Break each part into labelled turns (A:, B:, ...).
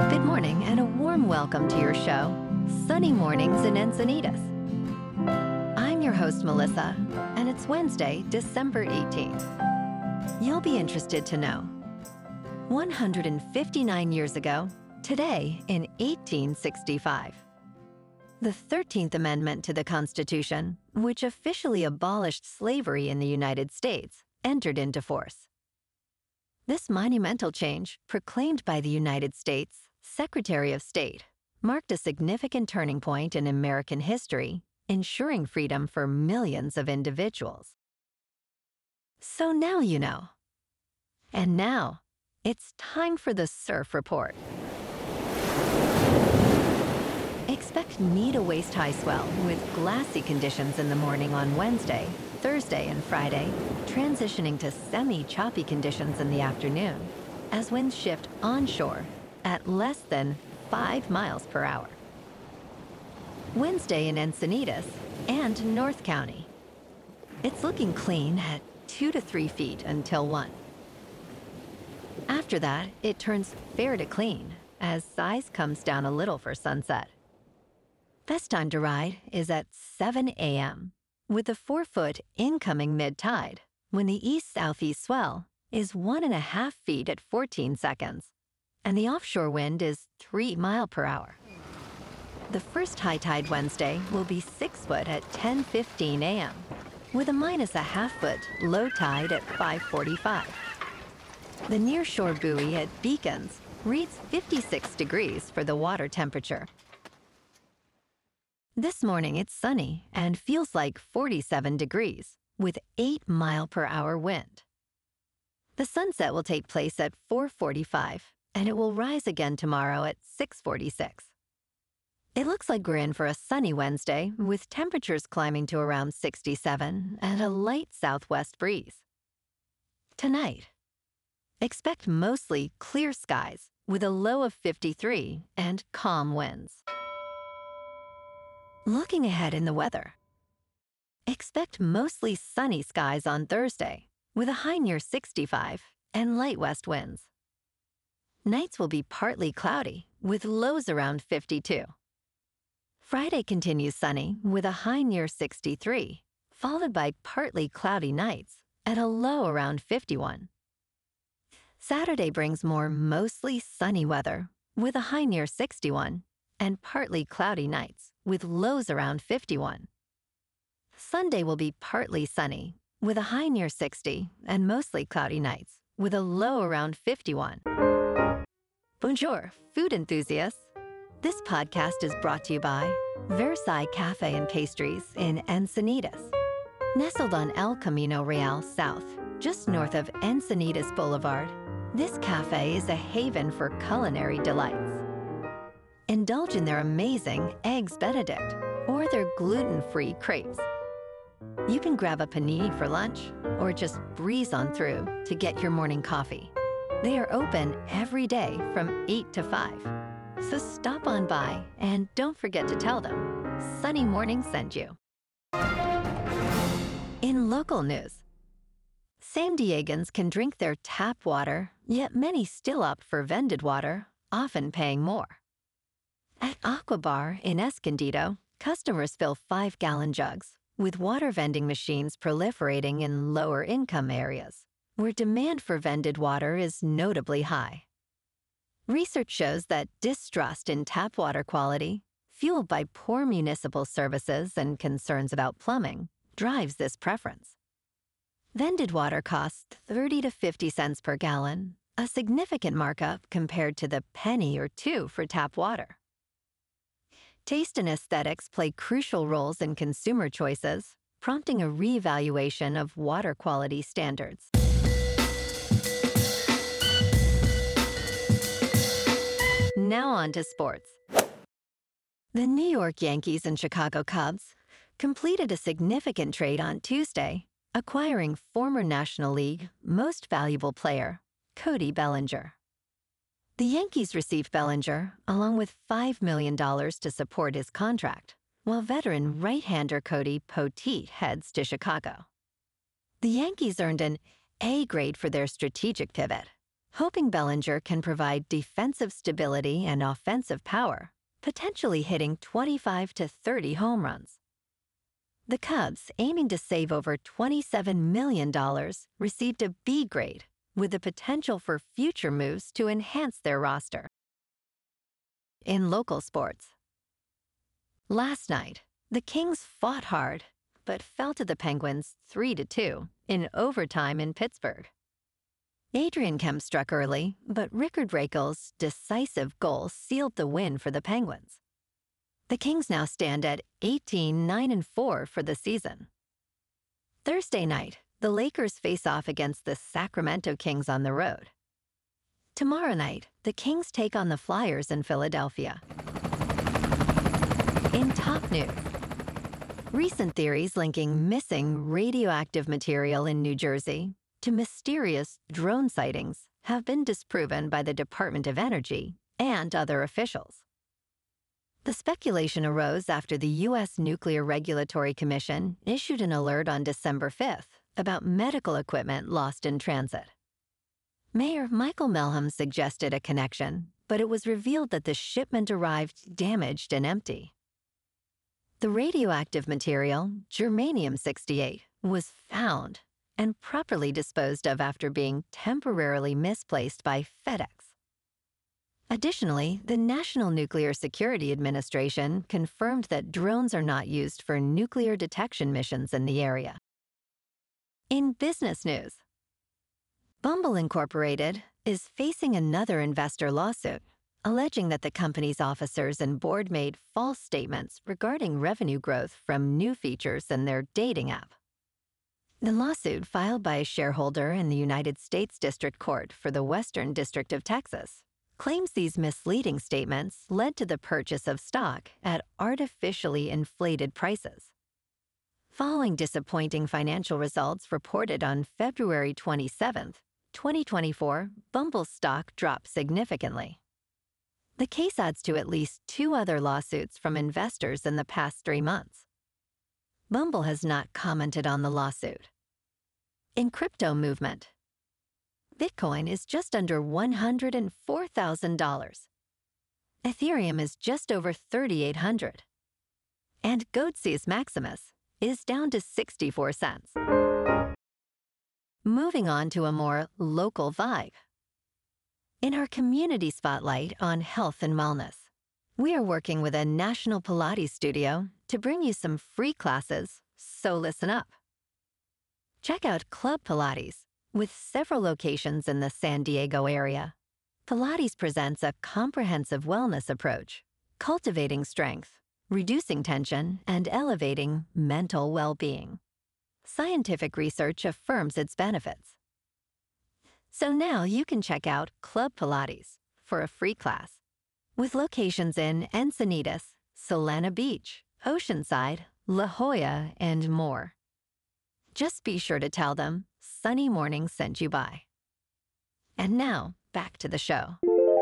A: Good morning and a warm welcome to your show, Sunny Mornings in Encinitas. I'm your host, Melissa, and it's Wednesday, December 18th. You'll be interested to know 159 years ago, today in 1865, the 13th Amendment to the Constitution, which officially abolished slavery in the United States, entered into force. This monumental change, proclaimed by the United States Secretary of State, marked a significant turning point in American history, ensuring freedom for millions of individuals. So now you know. And now, it's time for the Surf Report. Expect knee to waist-high swell with glassy conditions in the morning on Wednesday, Thursday, and Friday, transitioning to semi-choppy conditions in the afternoon, as winds shift onshore at less than 5 miles per hour. Wednesday in Encinitas and North County. It's looking clean at 2 to 3 feet until 1. After that, it turns fair to clean as size comes down a little for sunset. Best time to ride is at 7 a.m. with a 4-foot incoming mid-tide when the east-southeast swell is 1.5 feet at 14 seconds and the offshore wind is 3 miles per hour. The first high tide Wednesday will be 6 foot at 10:15 a.m. with a -0.5 foot low tide at 5:45. The nearshore buoy at Beacons reads 56 degrees for the water temperature. This morning it's sunny and feels like 47 degrees with 8 mile per hour wind. The sunset will take place at 4:45 and it will rise again tomorrow at 6:46. It looks like we're in for a sunny Wednesday with temperatures climbing to around 67 and a light southwest breeze. Tonight, expect mostly clear skies with a low of 53 and calm winds. Looking ahead in the weather, expect mostly sunny skies on Thursday with a high near 65 and light west winds. Nights will be partly cloudy with lows around 52. Friday continues sunny with a high near 63, followed by partly cloudy nights at a low around 51. Saturday brings more mostly sunny weather with a high near 61 and partly cloudy nights with lows around 51. Sunday will be partly sunny with a high near 60 and mostly cloudy nights with a low around 51. Bonjour, food enthusiasts. This podcast is brought to you by Versailles Cafe and Pastries in Encinitas. Nestled on El Camino Real South, just north of Encinitas Boulevard, this cafe is a haven for culinary delights. Indulge in their amazing Eggs Benedict or their gluten-free crepes. You can grab a panini for lunch or just breeze on through to get your morning coffee. They are open every day from 8 to 5. So stop on by and don't forget to tell them Sunny Morning sent you. In local news, San Diegans can drink their tap water, yet many still opt for vended water, often paying more. At Aqua Bar in Escondido, customers fill 5-gallon jugs, with water vending machines proliferating in lower-income areas, where demand for vended water is notably high. Research shows that distrust in tap water quality, fueled by poor municipal services and concerns about plumbing, drives this preference. Vended water costs 30 to 50 cents per gallon, a significant markup compared to the penny or 2 for tap water. Taste and aesthetics play crucial roles in consumer choices, prompting a reevaluation of water quality standards. Now on to sports. The New York Yankees and Chicago Cubs completed a significant trade on Tuesday, acquiring former National League Most Valuable Player, Cody Bellinger. The Yankees received Bellinger along with $5 million to support his contract, while veteran right-hander Cody Poteet heads to Chicago. The Yankees earned an A grade for their strategic pivot, hoping Bellinger can provide defensive stability and offensive power, potentially hitting 25 to 30 home runs. The Cubs, aiming to save over $27 million, received a B grade, with the potential for future moves to enhance their roster. In local sports, last night, the Kings fought hard, but fell to the Penguins 3-2 in overtime in Pittsburgh. Adrian Kemp struck early, but Rickard Rakell's decisive goal sealed the win for the Penguins. The Kings now stand at 18-9-4 for the season. Thursday night, the Lakers face off against the Sacramento Kings on the road. Tomorrow night, the Kings take on the Flyers in Philadelphia. In top news, recent theories linking missing radioactive material in New Jersey to mysterious drone sightings have been disproven by the Department of Energy and other officials. The speculation arose after the U.S. Nuclear Regulatory Commission issued an alert on December 5th about medical equipment lost in transit. Mayor Michael Melham suggested a connection, but it was revealed that the shipment arrived damaged and empty. The radioactive material, germanium-68, was found and properly disposed of after being temporarily misplaced by FedEx. Additionally, the National Nuclear Security Administration confirmed that drones are not used for nuclear detection missions in the area. In business news, Bumble Incorporated is facing another investor lawsuit, alleging that the company's officers and board made false statements regarding revenue growth from new features in their dating app. The lawsuit, filed by a shareholder in the United States District Court for the Western District of Texas, claims these misleading statements led to the purchase of stock at artificially inflated prices. Following disappointing financial results reported on February 27, 2024, Bumble's stock dropped significantly. The case adds to at least 2 other lawsuits from investors in the past 3 months. Bumble has not commented on the lawsuit. In crypto movement, Bitcoin is just under $104,000. Ethereum is just over 3,800. And Goatse's Maximus is down to 64 cents. Moving on to a more local vibe. In our community spotlight on health and wellness, we are working with a national Pilates studio to bring you some free classes, so listen up. Check out Club Pilates. With several locations in the San Diego area, Pilates presents a comprehensive wellness approach, cultivating strength, reducing tension, and elevating mental well-being. Scientific research affirms its benefits. So now you can check out Club Pilates for a free class, with locations in Encinitas, Solana Beach, Oceanside, La Jolla, and more. Just be sure to tell them Sunny Morning sent you by. And now, back to the show.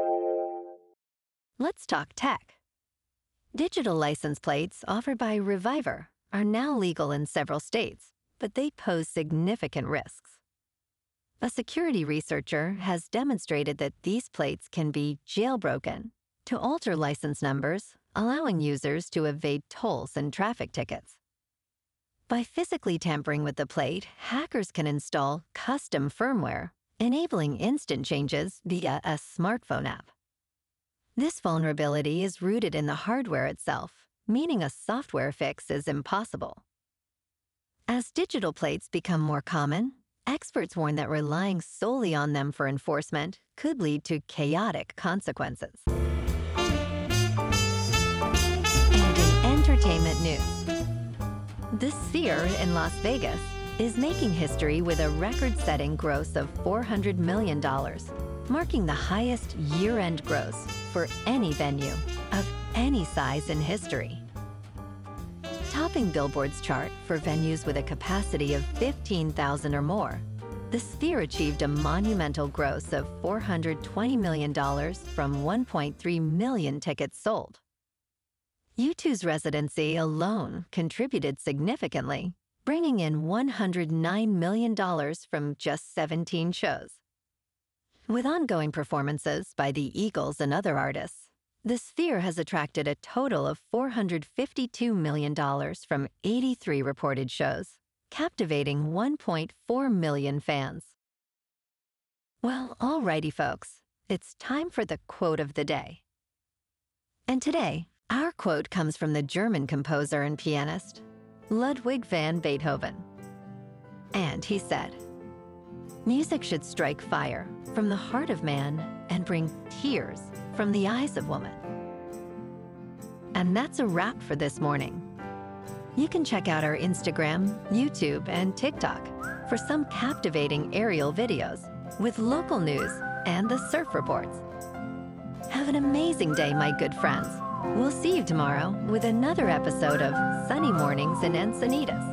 A: Let's talk tech. Digital license plates offered by Reviver are now legal in several states, but they pose significant risks. A security researcher has demonstrated that these plates can be jailbroken to alter license numbers, allowing users to evade tolls and traffic tickets. By physically tampering with the plate, hackers can install custom firmware, enabling instant changes via a smartphone app. This vulnerability is rooted in the hardware itself, meaning a software fix is impossible. As digital plates become more common, experts warn that relying solely on them for enforcement could lead to chaotic consequences. And in entertainment news, The Sphere in Las Vegas is making history with a record-setting gross of $400 million, marking the highest year-end gross for any venue of any size in history. Topping Billboard's chart for venues with a capacity of 15,000 or more, The Sphere achieved a monumental gross of $420 million from 1.3 million tickets sold. U2's residency alone contributed significantly, bringing in $109 million from just 17 shows. With ongoing performances by the Eagles and other artists, the Sphere has attracted a total of $452 million from 83 reported shows, captivating 1.4 million fans. Well, alrighty, folks, it's time for the quote of the day. And today, our quote comes from the German composer and pianist, Ludwig van Beethoven. And he said, "Music should strike fire from the heart of man and bring tears from the eyes of woman." And that's a wrap for this morning. You can check out our Instagram, YouTube, and TikTok for some captivating aerial videos with local news and the surf reports. Have an amazing day, my good friends. We'll see you tomorrow with another episode of Sunny Mornings in Encinitas.